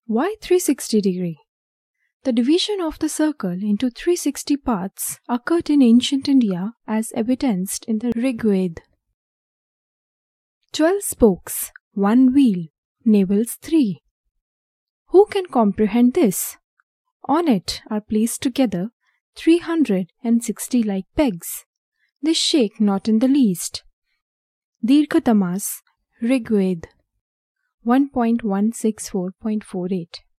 Why 360 degree? The division of the circle into 360 parts occurred in ancient India as evidenced in the Rig Veda. 12 spokes, 1 wheel, navels 3. Who can comprehend this? On it are placed together 360 like pegs. They shake not in the least. Dirghatamas, Rig Veda 1.164.48.